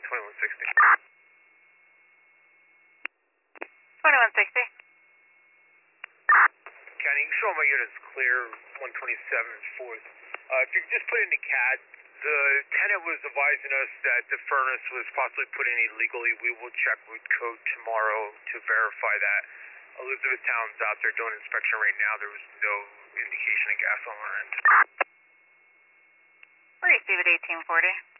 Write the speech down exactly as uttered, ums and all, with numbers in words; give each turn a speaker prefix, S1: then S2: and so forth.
S1: twenty-one sixty.
S2: twenty-one sixty.
S1: County, you can show my units clear, one twenty-seven fourth. Uh, if you could just put in the C A D, the tenant was advising us that the furnace was possibly put in illegally. We will check with code tomorrow to verify that. Elizabethtown's out there doing inspection right now. There was no indication of gas on our end.
S2: We received eighteen forty.